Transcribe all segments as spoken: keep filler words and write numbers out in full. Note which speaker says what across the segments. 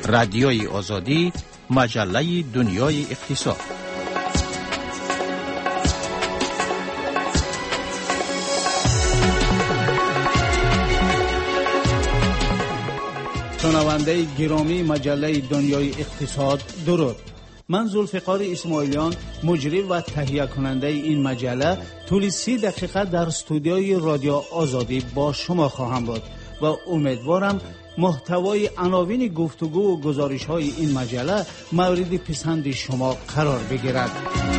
Speaker 1: رادیوی آزادی، مجله دنیای اقتصاد.
Speaker 2: شنونده گرامی مجله دنیای اقتصاد، درود. من ذوالفقار اسماعیلیان، مجری و تهیه کننده این مجله، طول سی دقیقه در استودیوی رادیو آزادی با شما خواهم بود و امیدوارم محتوای عناوین گفتگو و گزارش های این مجله مورد پسند شما قرار بگیرد.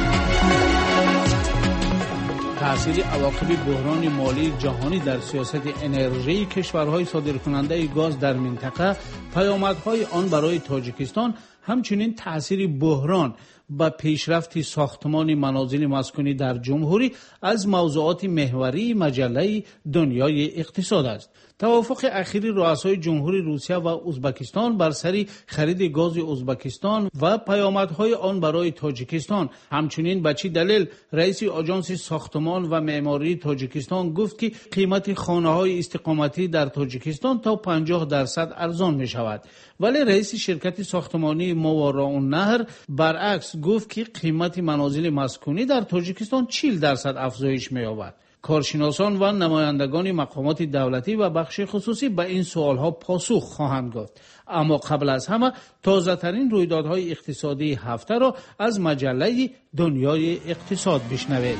Speaker 2: تأثیر عواقب بحران مالی جهانی در سیاست انرژی کشورهای صادرکننده گاز در منطقه، پیامدهای آن برای تاجیکستان، همچنین تأثیر بحران به پیشرفت ساختمان منازل مسکونی در جمهوری از موضوعات محوری مجله دنیای اقتصاد است. توافق اخیر رؤسای جمهوری روسیه و ازبکستان بر سر خرید گاز ازبکستان و پیامدهای آن برای تاجیکستان، همچنین به چه دلیل رئیس آژانس ساختمان و معماری تاجیکستان گفت که قیمت خانه‌های استقامتی در تاجیکستان تا پنجاه درصد ارزان می شود، ولی رئیس شرکت ساختمانی ماوراءالنهر برعکس گفت که قیمت منازل مسکونی در تاجیکستان چهل درصد افزایش می یابد. کارشناسان و نمایندگان مقامات دولتی و بخش خصوصی به این سوالها پاسخ خواهند گفت. اما قبل از همه تازه ترین رویدادهای اقتصادی هفته را از مجله دنیای اقتصاد بشنوید.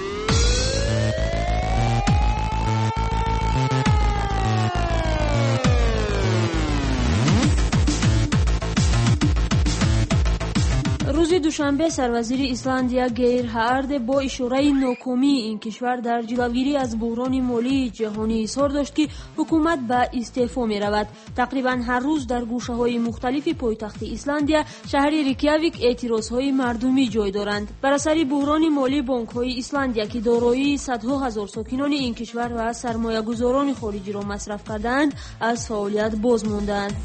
Speaker 3: روز دوشنبه سروزیر ایسلندیا گیرهارد با اشاره ناکامی این کشور در جلوگیری از بحران مالی جهانی اظهار داشت که حکومت به استعفا می رود. تقریبا هر روز در گوشه های مختلف پایتخت ایسلندیا شهر ریکیاویک اعتراض های مردمی جای دارند. بر اثر بحران مالی بانک های ایسلندیا که دارایی صدها هزار ساکنان این کشور و سرمایه گذاران خارجی را مصرف کردند از فعالیت باز ماندند.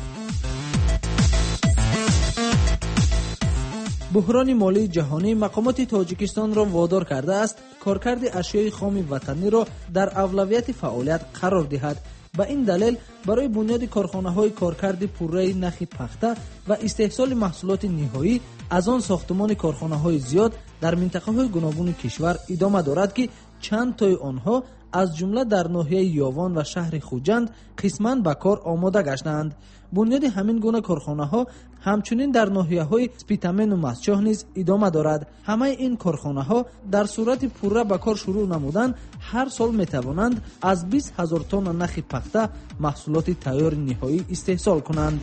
Speaker 4: بحران مالی جهانی مقامات تاجیکستان را وادار کرده است کارکرد اشیای خام وطنی را در اولویت فعالیت قرار دهد. به این دلیل برای بنیاد کارخانه‌های کارکرد پوره نخ پخته و استحصال محصولات نهایی از آن ساختمان کارخانه‌های زیاد در منطقه‌های گوناگون کشور ادامه دارد که چند تای آنها از جمله در ناحیه یاوان و شهر خوجند قسماً به کار آماده گشتند. بنیاد همین گونه کارخانه ها همچنین در ناحیه های سپیتامن و مسچاه نیز ادامه دارد. همه این کارخانه ها در صورت پوره به کار شروع نمودند هر سال می توانند از بیست هزار تن نخ پخته محصولات تیار نهایی استحصال کنند.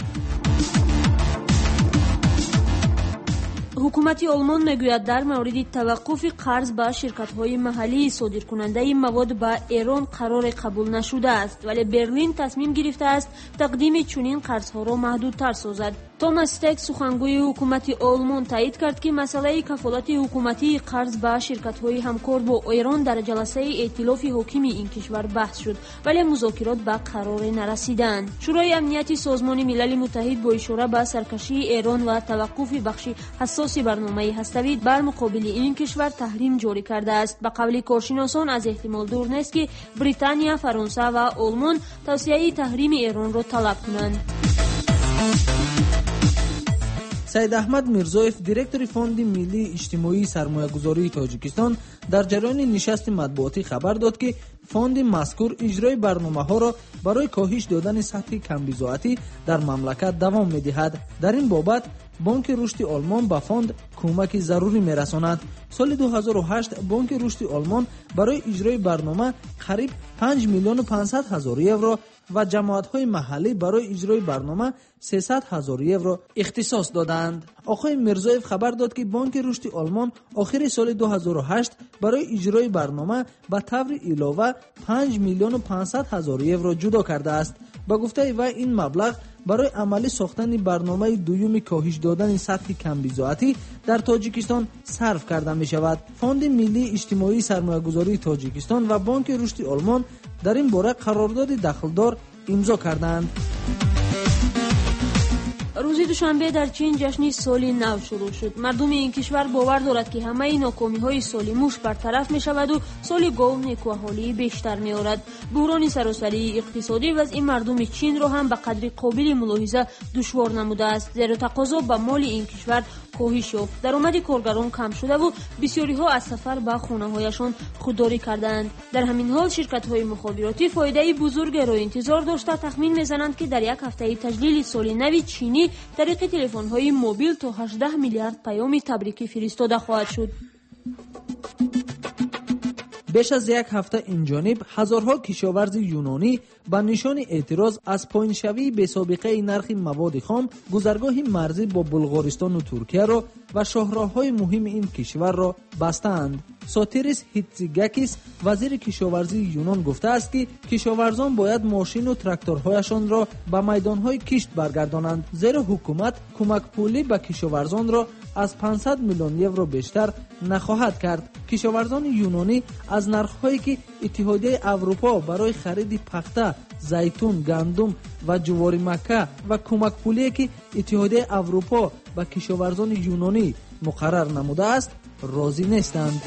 Speaker 3: حکومت آلمان میگوید در مورد توقف قرض به شرکت‌های محلی صادرکننده مواد به ایران قرار قبول نشده است، ولی برلین تصمیم گرفته است تقدیم چنین قرض‌ها را محدودتر سازد. توماس تک سخنگوی حکومت آلمان تایید کرد که مسئله کفالت حکومتی قرض به شرکت‌های همکار با ایران در جلسه ائتلاف حاکم این کشور بحث شد، ولی مذاکرات به قرار نرسیدند. شورای امنیت سازمان ملل متحد با اشاره به سرکشی ایران و توقف بخش حساس برنامه هسته‌ای بر مقابل این کشور تحریم جاری کرده است. به قول کارشناسان از احتمال دور نیست که بریتانیا، فرانسه و آلمان توسعه تحریم ایران را طلب کنند.
Speaker 4: سید احمد میرزایف دیرکتور فوند ملی اجتماعی سرمایه‌گذاری تاجیکستان در جریان نشست مطبوعاتی خبر داد که فوند مذکور اجرای برنامه‌ها را برای کاهش دادن سطح کمبزاعتی در مملکت دوام می‌دهد. در این بابت بانک رشد آلمان به فوند کمک ضروری می‌رساند. سال دو هزار و هشت بانک رشد آلمان برای اجرای برنامه قریب پنج میلیون و پانصد هزار یورو و جماعت‌های محلی برای اجرای برنامه سیصد هزار یورو اختصاص دادند. آقای میرزایف خبر داد که بانک رشد آلمان آخر سال دو هزار و هشت برای اجرای برنامه به طور علاوه پنج میلیون و پانصد هزار یورو جدا کرده است. با گفته وی این مبلغ برای عملی ساختن برنامه دوم کاهش دادن سطح کمبزاعتی در تاجیکستان صرف کرده می شود. فوند ملی اجتماعی سرمایه‌گذاری تاجیکستان و بانک رشد آلمان در این باره قرارداد دخلدار امضا کردند.
Speaker 3: روز دوشنبه در چین جشن سال نو شروع شد. مردم این کشور باور دارد که همه ناکامی‌های سال موش برطرف می‌شود و سال گاو نیکوحالی بیشتر می‌آورد. بحران سراسری اقتصادی وضع مردم چین را هم به قدری قابل ملاحظه دشوار نموده است، زیرا تقاضا به مال این کشور کاهش یافت. درآمد کارگران کم شده و بسیاری‌ها از سفر به خانه‌هایشان خودداری کردند. در همین حال شرکت‌های مخابراتی فایده بزرگ را انتظار داشته تخمین می‌زنند که در یک هفته تجلیل سال نو چینی طریق تلفن‌های موبیل تا هجده میلیارد پیام تبریکی فرستاده خواهد شد.
Speaker 4: بیش از یک هفته این جانب هزارها کشاورز یونانی به نشان اعتراض از پایین شوی به سابقه نرخ مواد خام، گذرگاه مرزی با بلغارستان و ترکیه را و شاهراه‌های مهم این کشور را بستند. ساتیریس هیتزیگاکیس وزیر کشاورزی یونان گفته است که کشاورزان باید ماشین و تراکتورهایشان را به میدانهای کشت برگردانند، زیرا حکومت کمک پولی به کشاورزان را از پانصد میلیون یورو بیشتر نخواهد کرد. کشاورزان یونانی از نرخ‌هایی که اتحادیه اروپا برای خرید پخته، زیتون، گندم و جوار مکه و کمک پولی که اتحادیه اروپا به کشاورزان یونانی مقرر نموده است راضی نیستند.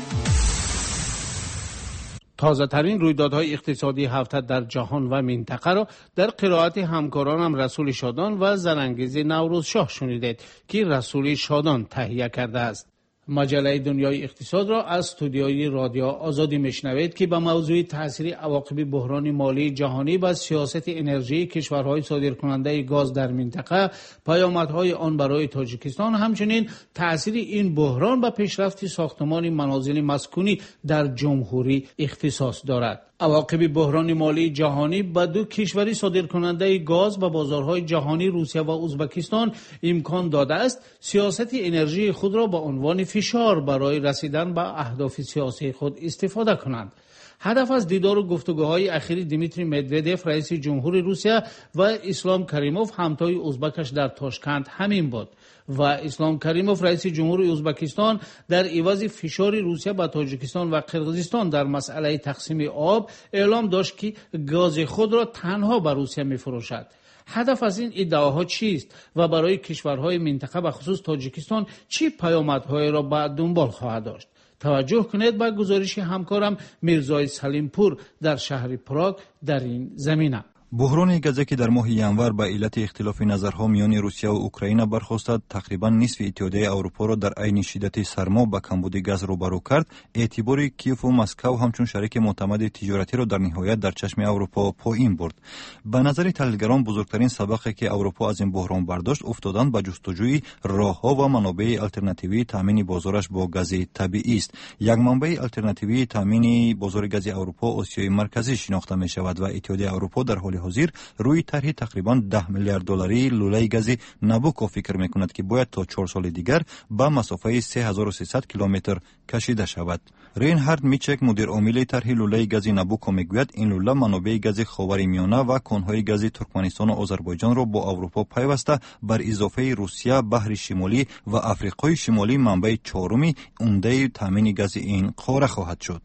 Speaker 2: تازه ترین رویدادهای اقتصادی هفته در جهان و منطقه را در قرائت همکارانم رسول شادان و زنانگیز نوروز شاه شنیدید که رسول شادان تهیه کرده است. مجله دنیای اقتصاد را از استودیوی رادیو آزادی میشنوید که به موضوع تاثیر عواقب بحران مالی جهانی و سیاست انرژی کشورهای صادرکننده گاز در منطقه، پیامدهای آن برای تاجیکستان، همچنین تاثیر این بحران به پیشرفت ساختمان منازل مسکونی در جمهوری اختصاص دارد. عواقب بحران مالی جهانی به دو کشوری صادرکننده گاز و بازارهای جهانی روسیه و ازبکستان امکان داده است سیاست انرژی خود را به عنوان فشار برای رسیدن به اهداف سیاسی خود استفاده کنند. هدف از دیدار و گفتگوهای اخیر دیمیتری مدودف رئیس جمهور روسیه و اسلام کریموف همتای ازبکش در تاشکند همین بود و اسلام کریموف رئیس جمهور ازبکستان در عوض فشار روسیه به تاجیکستان و قرقیزستان در مسئله تقسیم آب اعلام داشت که گاز خود را تنها به روسیه می‌فروشد. هدف از این ادعاها چیست و برای کشورهای منطقه به خصوص تاجیکستان چه پیامدهایی را به دنبال خواهد داشت؟ توجه کنید به گزارش همکارم میرزای سلیمپور در شهر پراگ در این زمینه.
Speaker 5: بحران گازی که در ماه ینور به علت اختلاف نظرها میان روسیه و اوکراین برخاست تقریبا نصف اتحادیه اروپا را در عین شدت سرما با کمبود گاز روبرو کرد. اعتبار کیف و مسکو همچون شریک معتمد تجارتی را در نهایت در چشم اروپا پایین برد. به نظر تحلیلگران بزرگترین سبقی که اروپا از این بحران برداشت افتادن به جستجوی راهها و منابع آلترناتیوی تامین بازارش با گاز طبیعی است. یک منبع آلترناتیوی تامین بازار گاز اروپا آسیای مرکزی شناخته می شود و اتحادیه اروپا در حال حاضر روی طرح تقریبا ده میلیارد دلاری لوله گاز نابوکو فکر میکند که باید تا چهار سال دیگر به مسافه سه هزار و سیصد کیلومتر کشیده شود. رینهارد میچک مدیر عامل طرح لوله گاز نابوکو میگوید این لوله منابع گاز خاورمیانه و کانهای گاز ترکمنستان و آذربایجان را با اروپا پیوسته بر اضافه روسیه، بحر شمالی و آفریقای شمالی منبع چهارمی عمده تامین گاز این قاره خواهد شد.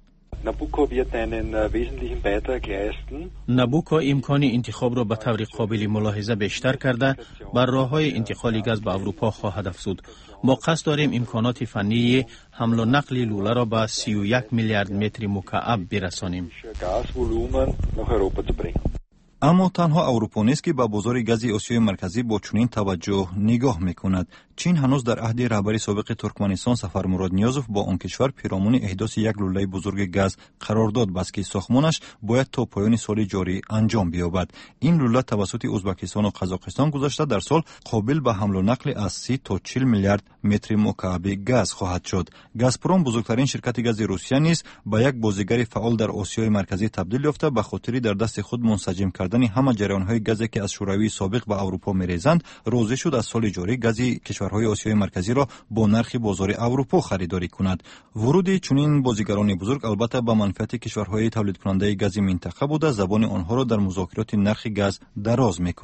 Speaker 1: نابوکو امکان انتخاب را به طور قابل ملاحظه بیشتر کرده بر راه‌های انتقال گاز به اروپا خواهد افزود. ما قصد داریم امکانات فنی حمل و نقل لوله را به سی و یک میلیارد متر مکعب برسانیم.
Speaker 5: اما تنها اروپا نیست که به بازار گاز آسیای مرکزی با چنین توجه نگاه میکند. چین هنوز در عهد رهبر سابق ترکمنستان سفرمراد نیازوف با آن کشور پیرامون احداث یک لوله بزرگ گاز قرارداد بست که ساختمانش باید تا پایان سال جاری انجام بیابد. این لوله توسط ازبکستان و قزاقستان گذشته در سال قابل به حمل و نقل از سی تا چهل میلیارد متر مکعب گاز خواهد شد. گازپروم بزرگترین شرکت گاز روسیه نیز به یک بازیگر فعال در آسیای مرکزی تبدیل یافته به خاطر در دست خود منسجم کردن همه جریان‌های گازی که از شوروی سابق به اروپا می‌ریزند. راضی شد از سال جاری گاز کشورهای آسیای مرکزی را با نرخ بازار اروپا خریداری کند. ورود چنین بازیگران بزرگ البته به منفعت کشورهای تولید کننده گاز منطقه بوده، زبان آنها را در مذاکرات نرخ گاز دراز می‌کند.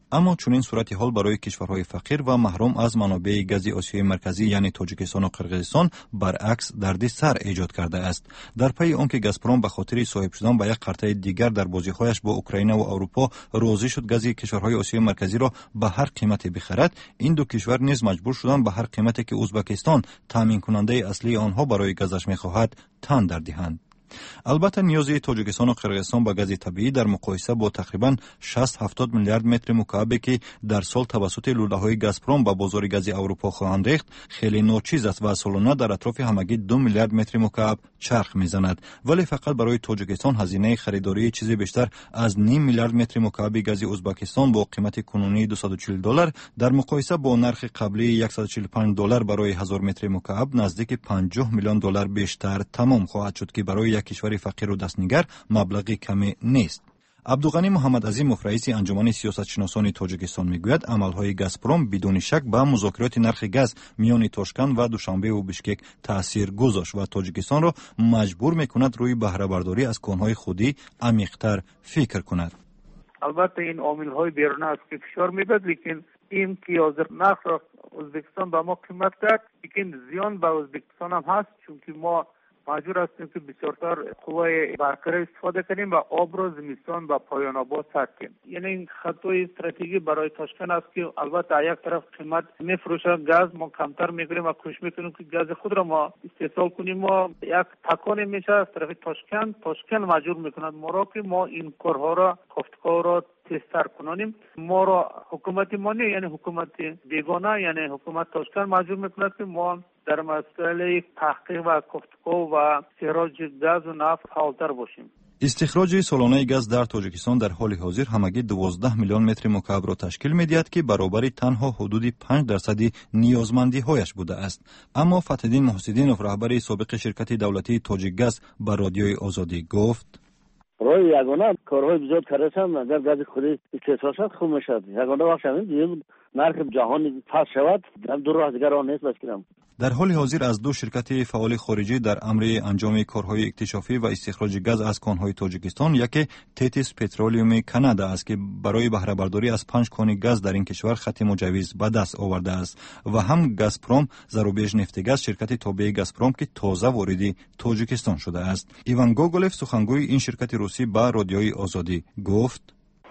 Speaker 5: اما چنین صورت حال برای کشورهای فقیر و محروم از منابع گاز آسیای مرکزی یعنی تاجیکستان و قرقیزستان برعکس دردسر ایجاد کرده است. در پی آنکه گازپروم به خاطر صاحب شدن به یک قرطه دیگر در بازی‌هایش با اوکراین و اروپا راضی شد گاز کشورهای آسیای مرکزی را به هر قیمتی بخرد، این دو کشور نیز مجبور شدند به هر قیمتی که ازبکستان تامین کننده اصلی آنها برای گازش می‌خواهد تن در دهند. البته نیاز تاجیکستان و قرقیزستان به گاز طبیعی در مقایسه با تقریبا شصت هفتاد میلیارد متر مکعب که در سال توسط لوله‌های گازپروم به بازار گاز اروپا خواهند ریخت خیلی ناچیز است و سالانه در اطراف همگی دو میلیارد متر مکعب چرخ میزند، ولی فقط برای تاجیکستان هزینه خریداری چیزی بیشتر از نیم میلیارد متر مکعب گاز ازبکستان با قیمت کنونی دویست و چهل دلار در مقایسه با نرخ قبلی صد و چهل و پنج دلار برای هزار متر مکعب نزدیک پنجاه میلیون دلار بیشتر تمام خواهد شد که برای یک کشور فقیر و دستنگر مبلغی کمی نیست. عبدالغنی محمد عظیم رئیس انجمن سیاستشناسان تاجیکستان میگوید عملهای گازپروم بدون شک به مذاکرات نرخ گاز میان تاشکند و دوشنبه و بشکک تاثیر گذاشت و تاجیکستان را مجبور میکند روی بهره برداری از کانهای خودی عمیق‌تر فکر کند.
Speaker 6: البته این عامل‌های بیرون از فشار میداد، لیکن این که حاضر نرخ را ازبکستان به ما قیمت داد، لیکن زیان به ازبکستان هم هست، چون که ما مجبور هستیم که بسیارتر قوای برقرار استفاده کنیم و آب را زمستان به پایان آباد سد کنیم. یعنی این خطای استراتژی برای تاشکند است که البته یک طرف قیمت میفروشه گاز ما کمتر میگیریم و کوشش میکنیم که گاز خود را ما استحصال کنیم و یک تکان میشه از طرف تاشکند تاشکند مجبور میکند ما را که ما این کارها را گفتگو را تستر کنیم. ما را حکومت ما نه، یعنی حکومت بیگانه، یعنی حکومت تاشکند مجبور میکند که ما در مسئله تحقیق و گفتگو و استخراج گاز و نفت فعالتر باشیم.
Speaker 5: استخراج سالانه گاز در تاجیکستان در حال حاضر همگی دوازده میلیون متر مکعب را تشکیل می‌دهد که برابر تنها حدود پنج درصد نیازمندی هایش بوده است. اما فتح‌الدین محسدینوف رهبر سابق شرکت دولتی تاجیک گاز به رادیوی آزادی گفت:
Speaker 7: روی یگانه کارهای بزرگ کردن اگر گاز خودی استحصال شد خوب میشد. یگانه وقت همین نرخ جهانی پس شود هم دو راه دیگر آن نیست بس کنم.
Speaker 5: در حال حاضر از دو شرکت فعال خارجی در امر انجام کارهای اکتشافی و استخراج گاز از کانهای تاجیکستان، یکی تیتیس پترولیوم کانادا است که برای بهره برداری از پنج کان گاز در این کشور خط مجوز به دست آورده است و هم گازپروم زروبیج نفتگاز شرکت تابع گازپروم که تازه وارد تاجیکستان شده است. ایوان گوگولف سخنگوی این شرکت روسی به رادیوی آزادی گفت: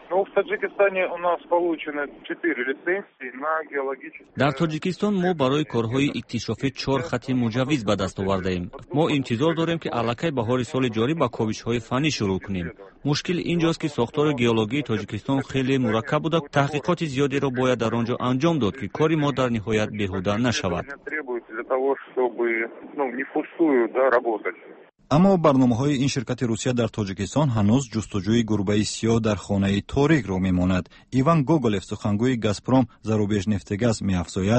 Speaker 8: در تاجیکستان ما برای کارهای اکتشافی چهار خط مجوز به دست آورده ایم. ما انتظار داریم که الکی بهار سال جاری با کاوش‌های فنی شروع کنیم. مشکل اینجاست که ساختار گئولوژی تاجیکستان خیلی مرکب بوده، تحقیقات زیادی را باید در آنجا انجام داد که کاری ما در نهایت بیهوده نشود.
Speaker 5: اما برنامه‌های این شرکت روسیه در تاجیکستان هنوز جستجوی گربه سیاه در خانه تاریک را می‌ماند. ایوان گوگولف سخنگوی گازپروم زروبیج نفتگاز می‌افزاید: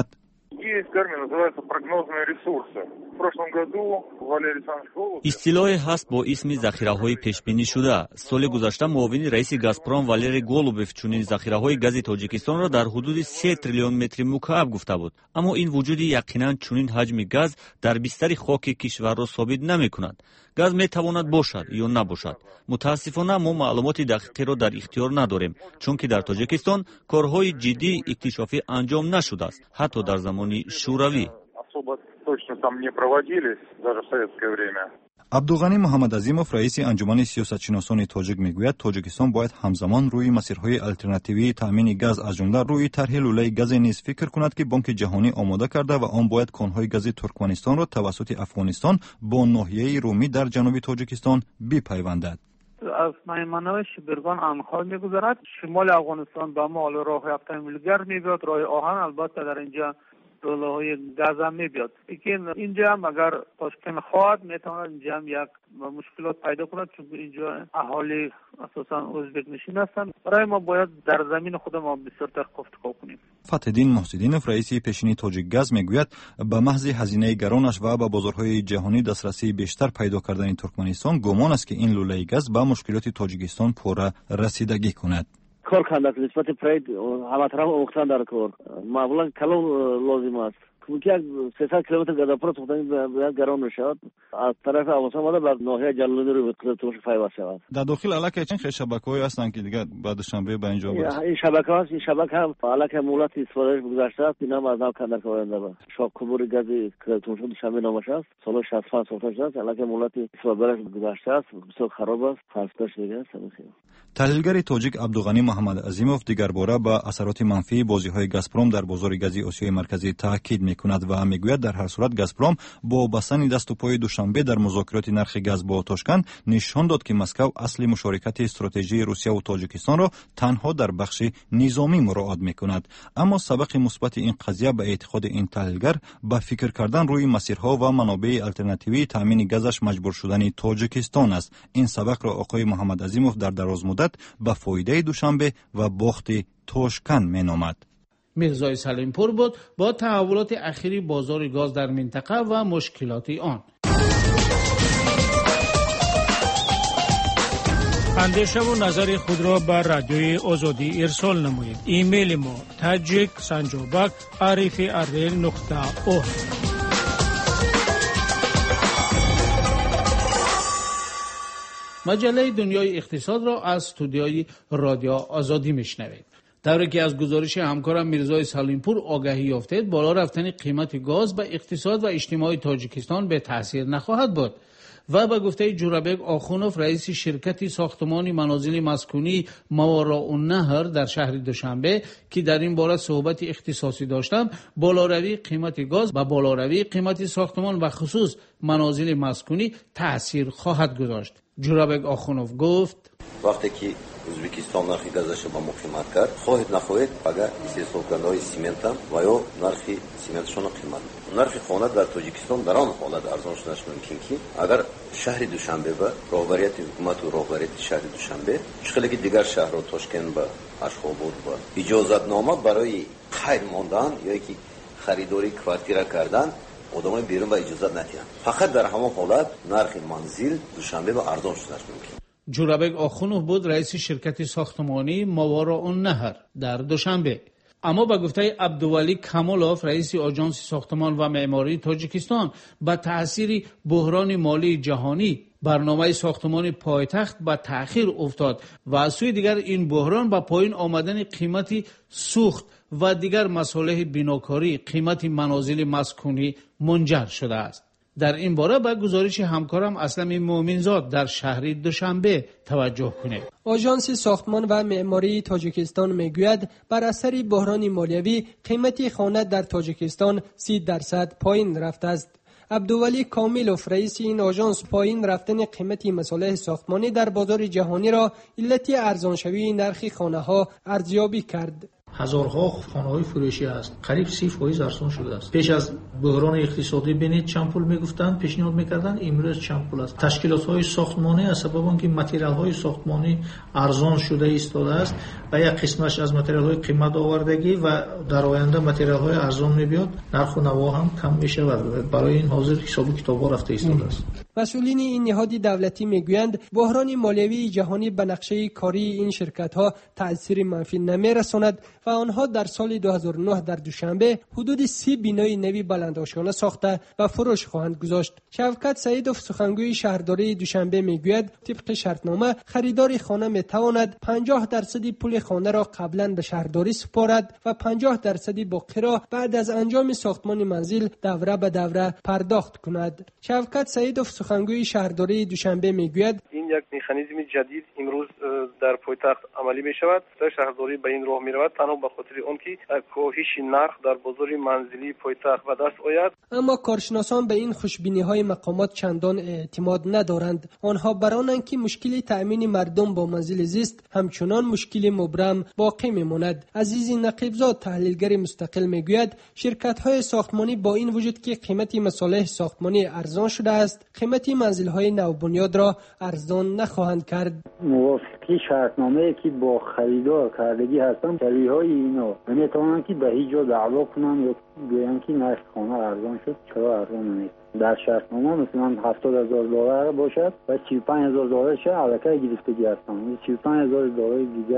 Speaker 8: اصطلاحی هست با اسم ذخیره‌های پیش‌بینی شده. سال گذشته معاون رئیس گازپروم والری گولوبف چنین ذخیره‌های گاز تاجیکستان را در حدود سه تریلیون متر مکعب گفته بود. اما این وجود یقینا چنین حجم گاز در بستر خاک کشور را ثابت نمی‌کند. گاز می‌تواند باشد یا نباشد. متأسفانه ما معلومات دقیقی را در اختیار نداریم، چون که در تاجیکستان کارهای جدی اکتشافی انجام نشده است، حتی در زمان شوروی.
Speaker 5: عبدالغنی محمد عظیموف رئیس انجمن سیاستشناسان تاجیک میگوید تاجیکستان باید همزمان روی مسیرهای الترناتیوی تامین گاز از جمله روی طرح لوله گاز نیز فکر کند که بانک جهانی آماده کرده و آن باید کانهای گاز ترکمنستان را توسط افغانستان با ناحیه رومی در جنوب تاجیکستان بپیوندد.
Speaker 6: از میمنه شبرگان انخال میگذرد، شمال افغانستان به ما راه یافته میلگر میبیاد، راه آهن البته در اینجا لوله های گاز هم میبیاد. لیکن اینجا هم اگر تاشکند خواهد میتواند اینجا هم یک مشکلات پیدا کند، چون اینجا اهالی اساسا ازبک نشین هستند. برای ما باید در زمین خود ما بسیارتر گفتگو کنیم.
Speaker 5: فتح‌الدین محسدینوف رئیس پیشین تاجیک گاز میگوید به محض هزینه گرانش و به بازارهای جهانی دسترسی بیشتر پیدا کردن ترکمنستان گمان است که این لوله گاز به مشکلات تاجیکستان پورا رسیدگی کند.
Speaker 7: کار کندن نسبت پرید همه طرف اوختن در کار معمولا کلو لازم است. که سیصد کیلومتر گذاپور سوختن باید گران نشود. از طرف افغانستان ماده بر ناحیه جلالی رو به توش فایبر شود.
Speaker 5: در داخل علاقه چند شبکه‌ای هستن که دیگه بعد دوشنبه به اینجا برسه؟ این
Speaker 7: شبکه هست، این شبکه هم علاقه مولات استفاده گذاشته است. اینا ما از نام کندر کوینده با شاک کبور گازی که توش دوشنبه نامش است. سال شصت و پنج ساخته است. علاقه مولات استفاده گذاشته است. بسیار خراب است. خستش دیگه است.
Speaker 5: تحلیلگر تاجیک عبدالغنی محمد عظیموف دیگر باره با اثرات منفی بازی‌های گازپروم در بازار گازی آسیای مرکزی تاکید می‌کند و می‌گوید در هر صورت گازپروم با بستن دست و پای دوشنبه در مذاکرات نرخ گاز با تاشکند نشان داد که مسکو اصل مشارکت استراتژی روسیه و تاجیکستان را تنها در بخش نظامی مراعات می‌کند. اما سبق مثبت این قضیه به اعتقاد این تحلیلگر به فکر کردن روی مسیرها و منابع آلترناتیوی تامین گازش مجبور شدن تاجیکستان است. این سبق را آقای محمد عظیموف در دراز مدت به فایده دوشنبه و باخت توشکن مینامد.
Speaker 2: میرزای سلیمپور بود با تحولات اخیری بازار گاز در منطقه و مشکلات آن.
Speaker 9: اندیشه و نظر خود را بر رادیوی آزادی ارسال نمایید. ایمیل ما تاجیک سنجابک عارف ارل نقطه او.
Speaker 2: مجله دنیای اقتصاد را از استودیوی رادیو آزادی میشنوید. طوری که از گزارش همکارم میرزای سلیمپور آگاهی یافتید، بالا رفتن قیمت گاز به اقتصاد و اجتماع تاجیکستان به تاثیر نخواهد بود. و به گفته جورابک آخونوف رئیس شرکت ساختمان منازل مسکونی ماوراءالنهر در شهر دوشنبه که در این باره صحبت اختصاصی داشتم، بالاروی قیمت گاز و بالاروی قیمت ساختمان و خصوص منازل مسکونی تاثیر خواهد گذاشت. جورابک آخونوف گفت
Speaker 10: وقتی که ازبکستان نرخی گازش با مقیمت کرد، خواهد نخواهد اگر استحصالکننده‌های سیمنت هم و یا نرخی سیمنتشون قیمت نرخ خانه در تاجیکستان در آن حالت ارزان شدنش ممکن که اگر شهر دوشنبه و راهبریت حکومت و راهبریت شهر دوشنبه شغلی دیگر شهر و تاشکند و اشخاباد و اجازت نامه برای خیر ماندن یا که خریداری کوارتیره کردن آدمای بیرون و اجازت ندیدن، فقط در همون حالت نرخ منزل دوشنبه و ارزان شدنش ممکن.
Speaker 2: جورابک آخونوف بود رئیس شرکت ساختمانی ماوراءالنهر در دوشنبه. اما به گفته عبدالولی کمالوف رئیس آژانس ساختمان و معماری تاجیکستان، به تأثیر بحران مالی جهانی برنامه ساختمان پایتخت به تأخیر افتاد و از سوی دیگر این بحران به پایین آمدن قیمت سوخت و دیگر مصالح بناکاری قیمت منازل مسکونی منجر شده است. در این باره به گزارش همکارم اسلم مومنزاد در شهر دوشنبه توجه کنید.
Speaker 11: آژانس ساختمان و معماری تاجیکستان میگوید بر اثر بحران مالیوی قیمت خانه در تاجیکستان سی درصد پایین رفته است. عبدالولی کاملوف رئیس این آژانس پایین رفتن قیمت مصالح ساختمانی در بازار جهانی را علت ارزانشوی نرخ خانه ها ارزیابی کرد.
Speaker 12: هزارها خانه‌های فروشی است، قریب سی فایز ارزان شده است. پیش از بحران اقتصادی بینید چند پول میگفتند، پیشنهاد میکردند، امروز چند پول است. تشکیلات‌های ساختمانی از سبب آنکه متریال‌های ساختمانی ارزان شده ایستاده است و یک قسمتش از متریال‌های قیمت آوردگی و در آینده متریال‌های ارزان میبیاد، نرخ و نوا هم کم میشود. برای این حاضر حساب کتاب‌ها رفته ایستاده است.
Speaker 11: مسئولین این نهاد دولتی میگویند بحران مالیوی جهانی به نقشه کاری این شرکت‌ها تأثیر منفی نمی‌رساند و آنها در سال دو هزار و نه در دوشنبه حدود سی بینای نوی بلندآشانه ساخته و فروش خواهند گذاشت. شوکت سعیدوف سخنگوی شهرداری دوشنبه میگوید طبق شرطنامه خریدار خانه میتواند پنجاه درصد پول خانه را قبلا به شهرداری سپارد و پنجاه درصد باقی را بعد از انجام ساختمان منزل دوره به دوره پرداخت کند. شوکت سعیدوف سخنگوی شهرداری دوشنبه میگوید
Speaker 13: این یک مکانیزم جدید امروز در پایتخت عملی می شود. شهرداری به این راه می رود تنها به خاطر آنکه کاهش نرخ در بازار منزلی پایتخت به دست آید.
Speaker 11: اما کارشناسان به این خوشبینی های مقامات چندان اعتماد ندارند. آنها برانند که مشکل تأمین مردم با منزل زیست همچنان مشکل مبرم باقی میماند. عزیزی نقیبزاد تحلیلگر مستقل میگوید شرکت های ساختمانی با این وجود که قیمت مصالح ساختمانی ارزان شده است، قیمت منزل های نوبنیاد را ارزان نخواهند کرد.
Speaker 14: موافقی شرطنامه که با خریدار کردگی هستند، شریحای اینا نمیتوانند که به هیچ جا دعوا کنند یا بگویند که نرخ خانه ارزان شد. چرا ارزان نیست؟ در شرطنامه مثلا هفتاد هزار دلار باشد و سی و پنج هزار دلار شه علاقه گرفتگی هستند. سی و پنج هزار دلار دیگر هم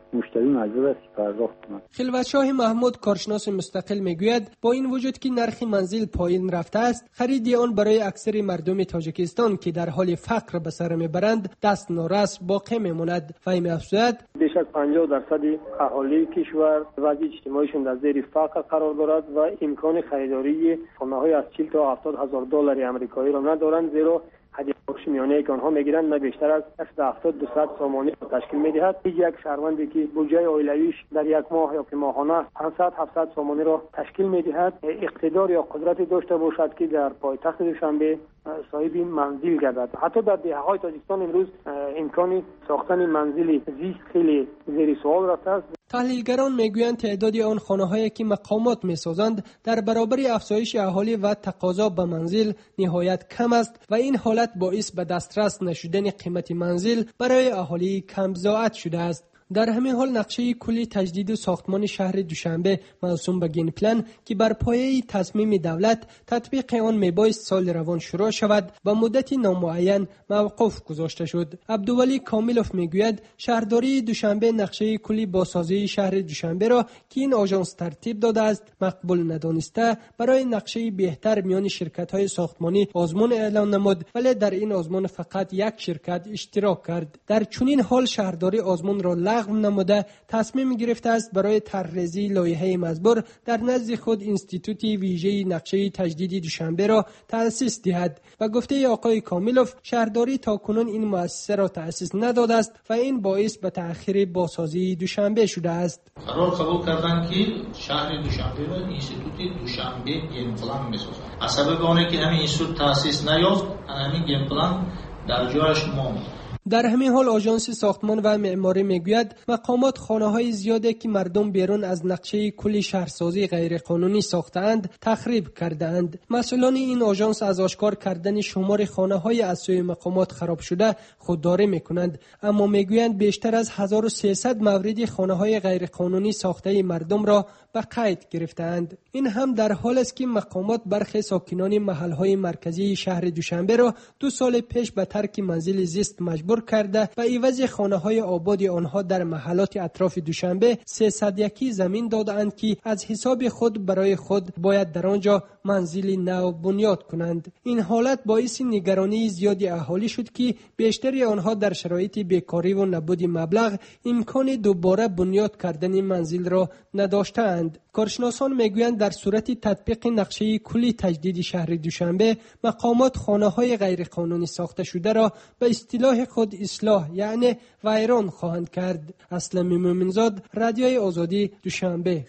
Speaker 14: مشتری مجبور است پرداخت کند.
Speaker 11: خلوتشاه محمود کارشناس مستقل میگوید با این وجود که نرخ منزل پایین رفته است، خرید آن برای اکثر مردم تاجیکستان که در حال فقر به سر میبرند دست نارس باقی میماند. و می‌افزاید
Speaker 15: بیش از پنجاه درصد اهالی کشور وضع اجتماعیشون در زیر فقر قرار دارد و امکان خریداری خانه‌های از چهل تا هفتاد هزار دلار آمریکایی را ندارند، زیرا هدیه فروش میانه که آنها میگیرند نه بیشتر از صد و هفتاد تا دویست سامانی را تشکیل میدهد. یک شهروندی که بودجه عائلویش در یک ماه یا که ماهانه پانصد هفتصد سامانی را تشکیل میدهد، اقتدار یا قدرت داشته باشد که در پایتخت دوشنبه صاحب منزل گردد. حتی در دهه‌های تاجیکستان امروز امکان ساختن منزلی زیست خیلی زیر سوال رفته است.
Speaker 11: تحلیلگران میگویند تعداد آن خانه‌هایی که مقامات می‌سازند در برابر افزایش اهالی و تقاضا به منزل نهایت کم است و این حالت باعث به دسترس نشدن قیمت منزل برای اهالی کم‌ضاعت شده است. در همین حال نقشه کلی تجدید ساختمان شهر دوشنبه موسوم به گین پلان که بر پایه تصمیم دولت تطبیق آن میبایست سال روان شروع شود و مدت نامعین موقوف گذاشته شد. عبدولی کاملوف میگوید شهرداری دوشنبه نقشه کلی بازسازی شهر دوشنبه را که این آژانس ترتیب داده است مقبول ندانسته برای نقشه بهتر میان شرکت‌های ساختمانی آزمون اعلان نمود، ولی در این آزمون فقط یک شرکت اشتراک کرد. در چنین حال شهرداری آزمون را لغو نموده تصمیم گرفته است برای طرحریزی لایحه مزبور در نزد خود اینستیتوت ویژه نقشه تجدید دوشنبه را تأسیس دهد. و گفته آقای کاملوف شهرداری تاکنون این مؤسسه را تأسیس نداده است و این باعث به تأخیر بازسازی دوشنبه شده است.
Speaker 12: قرار قبول کردند که شهر دوشنبه را اینستیتوت دوشنبه گیم پلان می‌سازند. از سبب آنکه همین اینستیتوت تأسیس نیافت، همین گیم پلان در جایش ماند.
Speaker 11: در همین حال آژانس ساختمان و معماری میگوید مقامات خانه‌های زیادی که مردم بیرون از نقشه کلی شهرسازی غیرقانونی ساختند تخریب کردند. مسئولان این آژانس از آشکار کردن شمار خانه‌های از سوی مقامات خراب شده خودداری میکنند، اما میگویند بیشتر از هزار و سیصد مورد خانه‌های غیرقانونی ساخته مردم را به قید گرفتند. این هم در حال است که مقامات برخی ساکنان محل‌های مرکزی شهر دوشنبه را دو سال پیش به ترک منزل زیست مجبور کرده و عوض خانه‌های آباد آنها در محلات اطراف دوشنبه سیصد و یک زمین دادند که از حساب خود برای خود باید در آنجا منزل نو بنیاد کنند. این حالت باعث نگرانی زیادی اهالی شد که بیشتری آنها در شرایط بیکاری و نبود مبلغ امکان دوباره بنیاد کردن منزل را نداشتند. کارشناسان میگویند در صورت تطبیق نقشه کلی تجدید شهر دوشنبه مقامات خانه‌های غیرقانونی ساخته شده را به اصطلاح خود اصلاح یعنی ویران خواهند کرد. اسلم مومنزاد، رادیوی آزادی، دوشنبه.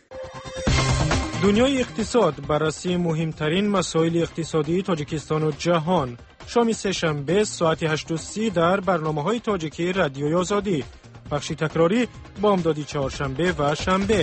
Speaker 9: دنیای اقتصاد، بررسی مهمترین مسائل اقتصادی تاجیکستان و جهان. شام سه‌شنبه ساعت هشت و سی در برنامه‌های تاجیکی رادیوی آزادی. بخشی تکراری بامدادی چهارشنبه و شنبه.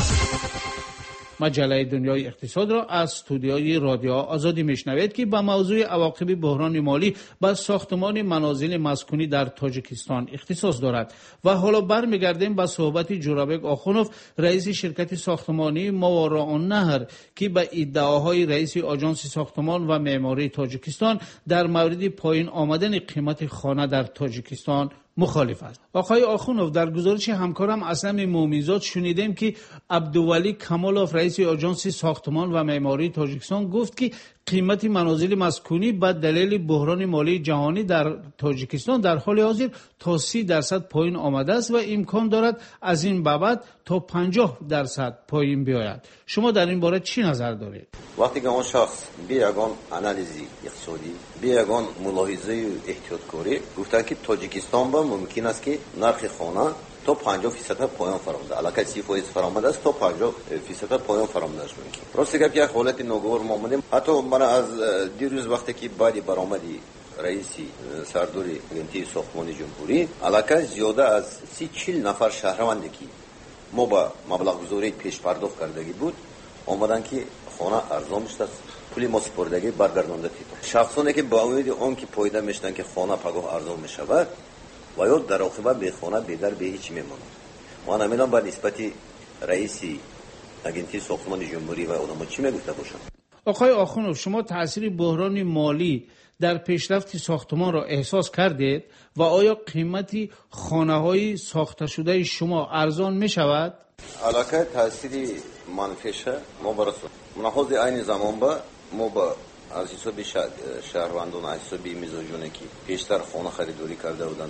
Speaker 2: مجله دنیای اقتصاد را از استودیوی رادیو آزادی میشنوید که به موضوع عواقب بحران مالی به ساختمان منازل مسکونی در تاجیکستان اختصاص دارد. و حالا برمیگردیم به صحبت جورابک آخونوف، رئیس شرکت ساختمانی ماورا النهر که به ادعاهای رئیس آژانس ساختمان و معماری تاجیکستان در مورد پایین آمدن قیمت خانه در تاجیکستان مخالف است. آقای آخونوف، در گزارش همکارم اسلم مومنزاد شنیدیم که عبدولی کمالوف رئیس آژانس ساختمان و معماری تاجیکستان گفت که قیمت منازل مسکونی به دلیل بحران مالی جهانی در تاجیکستان در حال حاضر تا سی درصد پایین آمده است و امکان دارد از این بابت تا پنجاه درصد پایین بیاید. شما در این باره چی نظر دارید؟
Speaker 10: وقتی که اون شخص به یگان انالیزی اقتصادی، به یگان ملاحظه احتیاطکاری گفتن که تاجیکستان با ممکن است که نرخ خانه تا پنجاه درصد پایان فرامده، علاقه سی درصد فرامده است تا پنجاه درصد پایان فرامده است. ممکن راست گپ یک حالت ناگوار ما مونیم. حتی من از دیروز وقتی که بعد برآمدی رئیس سرداری اگنتی ساختمان جمهوری علاقه زیاده از سی چهل نفر شهروندی که ما با مبلغ گذاری پیش پرداخت کردگی بود آمدن که خانه ارزان است، پول ما سپردگی برگردانده تید. شخصانی که با امید آن که پایده میشدن که خانه پگاه ارزان میشود و یا در عاقبت به خانه بدر به هیچ میماند. من امیدم با نسبت رئیس اگنتی ساختمان جمهوری و آدم‌ها چی میگفته باشم.
Speaker 2: آقای آخونوف، شما تاثیر بحران مالی در پیشرفت ساختمان را احساس کردید و آیا قیمتی خانه‌های ساخته شده شما ارزان می شود؟
Speaker 10: علاقه تاثیری منفیشه ما برسون منحوظ این زمان با ما با از حساب شهروندان از حساب میزاجونه که پیشتر خانه خریداری کرده بودن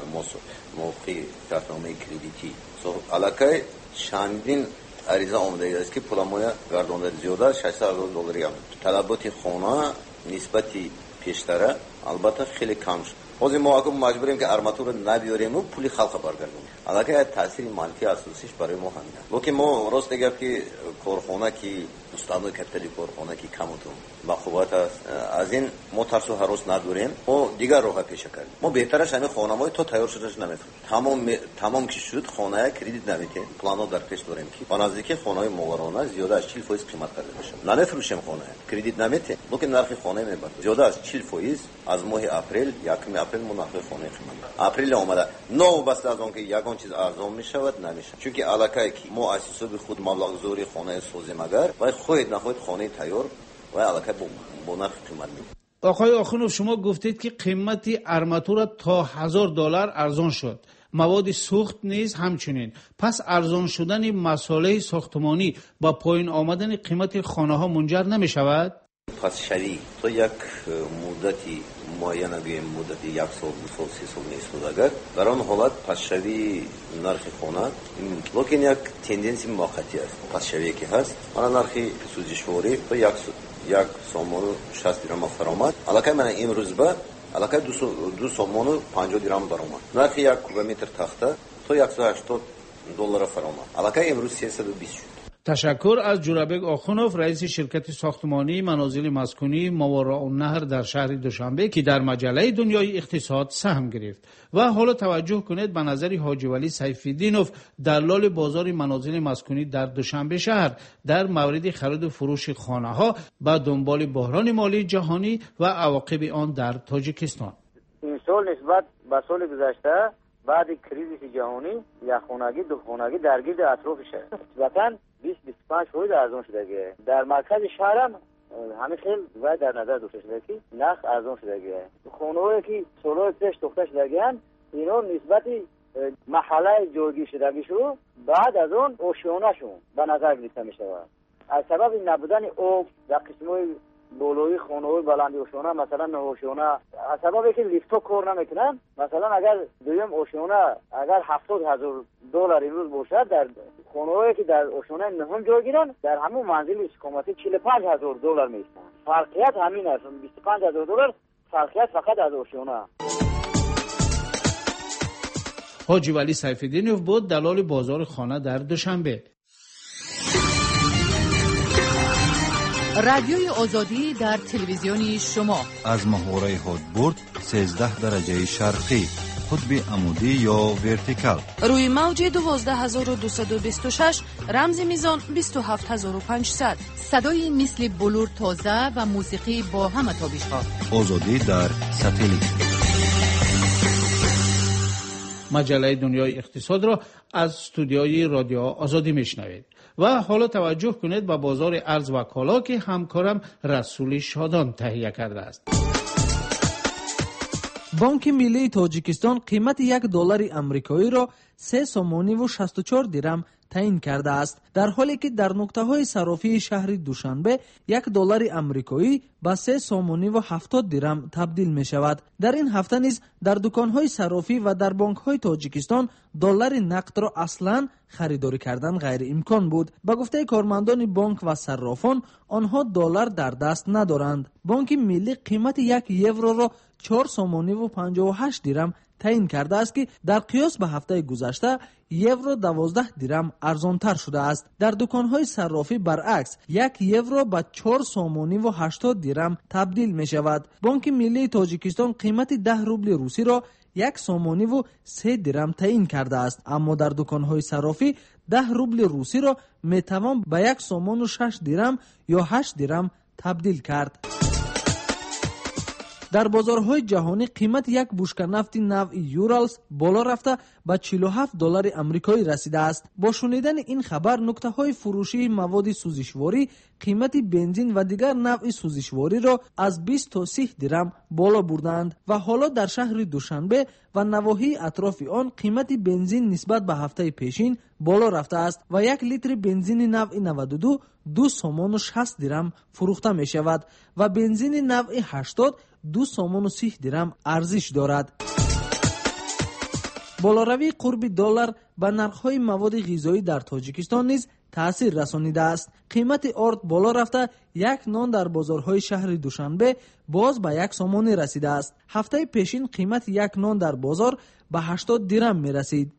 Speaker 10: موقع شرطنامه کردیتی علاقه چندین عریضه آمده است که پول مایا گردانده زیاده ششصد هزار دلاری آمد. طلبات خانه نسبتی پیشتره البته خیلی کم شد. حاضر ما اگه مجبوریم که ارماتور نبیاریم و پولی خلق برگردونیم. علاقه تاثیر منفی اساسیش برای ما همینه. لکن ما راست میگم که کارخانه که استانو کتلی کارخانه که کمتون با خوبات است از این ما ترس و هراس نداریم. ما دیگر راه پیش کردیم. ما بهترش همین خانه‌های تو تیار شدهش نمیفروشیم. تمام تمام که شد خانه کردیت نمیتیم. پلانو در پیش داریم که با نزدیکی خانه‌های مولارانه زیاده از چهل درصد قیمت کرده بشه. نمیفروشیم خانه. کردیت نمیتیم. لکن نرخ خانه میبرد. زیاده از چهل درصد از ماه اپریل یکم اپریل ما نرخ خانه قیمت. اپریل آمده. نو بس از اون که یگان چیز ارزان میشود نمیشه. چون که علاقه که ما از حساب خود مبلغ زوری خانه سازیم اگر و خود نخود خانه تیار و علاقه با نرخ قیمت میده.
Speaker 2: آقای آخونوف، شما گفتید که قیمت ارماتور تا هزار دلار ارزان شد. مواد سوخت نیز همچنین. پس ارزان شدن مسائل ساختمانی با پایین آمدن قیمت خانه ها منجر نمی شود؟
Speaker 10: پس شوی تو یک مدتی معین بگیم مدتی یک سال دو سال سه سال نیست اگر در آن حالت پس شوی نرخ خانه لکن یک تندنسی موقتی است. پس شوی که هست من نرخ سوزش فوری تو یک یک سامان شصت درهم فرامد. علاقه من امروز به علاقه دو دو سامان و پنجاه درهم برآمد. نرخ یک کوبمتر تخته تو صد و هشتاد دلار فرامد. علاقه امروز سیصد و بیست شد.
Speaker 2: تشکر از جورابک آخونوف، رئیس شرکت ساختمانی منازل مسکونی ماوراءالنهر در شهر دوشنبه که در مجله دنیای اقتصاد سهم گرفت. و حالا توجه کنید به نظر حاجی ولی سیف‌الدینوف، دلال بازار منازل مسکونی در دوشنبه شهر در مورد خرید و فروش خانه ها با دنبال بحران مالی جهانی و عواقب آن در تاجیکستان.
Speaker 16: این سال نسبت به سال گذشته بعد کریزیس جهانی یک خانگی دو خانگی درگیر اطرافشه. نسبتاً بیست بیست و پنج درصد ارزان شده. در مرکز شهر هم همین خیلی باید در نظر داشته شده که نرخ ارزان شده. خانه‌هایی که سال‌های پیش ساخته شده‌اند اینا نسبتی محله جوگی شدگیشون بعد از اون آشیانه‌شون به نظر گرفته می‌شود. از سبب نبودن آب در قسم‌های بالایی خانه‌های بلند آشیانه مثلا نه آشیانه از سببی که لیفت کار نمیکنن مثلا اگر دویم آشیانه اگر هفتاد هزار دلار امروز باشد در خانه‌هایی که در آشیانه نهم جای گیرن در همون منزل استقامتی چهل و پنج هزار دلار میشن. فرقیت همین است. بیست و پنج هزار دلار فرقیت فقط از آشیانه.
Speaker 2: حاجی ولی سیف‌الدینوف بود، دلال بازار خانه در دوشنبه.
Speaker 17: رادیوی آزادی در تلویزیونی شما
Speaker 5: از محوره هادبورد سیزده درجه شرقی، قطب عمودی یا ورتیکال،
Speaker 17: روی موج دوازده هزار و دویست و بیست و شش، رمز میزان بیست و هفت هزار و پانصد. صدای مثل بلور تازه و موسیقی با همه تابش ها.
Speaker 5: آزادی در ساتلیت.
Speaker 2: مجله دنیای اقتصاد را از استودیوی رادیو آزادی میشنوید. و حالا توجه کنید به بازار ارز و کالا که همکارم رسول شادان تهیه کرده است.
Speaker 4: بانک ملی تاجیکستان قیمت یک دلار آمریکایی را سه سومانی و شصت و چهار درهم تعیین کرده است، در حالی که در نقطه‌های صرافی شهر دوشنبه یک دلار آمریکایی با سه سومانی و هفتاد درهم تبدیل می شود. در این هفته نیز در دکان‌های صرافی و در بانک‌های تاجیکستان دلار نقد را اصلاً خریداری کردن غیر امکان بود. با گفته کارمندان بانک و صرافان آنها دلار در دست ندارند. بانک ملی قیمت یک یورو را چهار سومانی و پنجاه و هشت درهم تعیین کرده است که در قیاس به هفته گذشته یورو دوازده درهم ارزانتر شده است. در دکان‌های صرافی برعکس یک یورو به چهار سومانی و هشتاد درهم تبدیل می شود. بانک ملی تاجیکستان قیمت ده روبل روسی را یک سومانی و سه درهم تعیین کرده است، اما در دکان‌های صرافی ده روبل روسی را می توان به یک سومان و شش درهم یا هشت درهم تبدیل کرد. در بازارهای جهانی قیمت یک بشکه نفت نوع یورالز بالا رفته به چهل و هفت دلار آمریکایی رسیده است. با شنیدن این خبر نقطه های فروشی مواد سوزشواری قیمت بنزین و دیگر نوع سوزشواری را از بیست تا سی درم بالا بردند و حالا در شهر دوشنبه و نواحی اطراف آن قیمت بنزین نسبت به هفته پیشین بالا رفته است و یک لیتر بنزین نوع نود و دو دو سومن و شصت درم فروخته می شود و بنزین نوع هشتاد دو سومن و سی درم ارزش دارد. بالاروی قرب دلار به نرخ‌های مواد غذایی در تاجیکستان نیز تأثیر رسانیده است. قیمت آرد بالا رفته یک نان در بازارهای شهر دوشنبه باز به یک سومن رسیده است. هفته پیشین قیمت یک نان در بازار به هشتاد درم می رسید.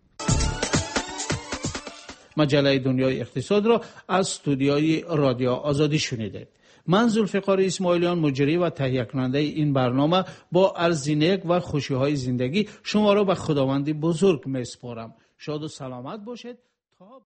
Speaker 2: مجله دنیای اقتصاد را از استودیوی رادیو آزادی شنیدید. من ذوالفقار اسماعیلیان مجری و تهیه کننده این برنامه با عرض نیک و خوشی های زندگی شما را به خداوند بزرگ می سپارم. شاد و سلامت باشید تا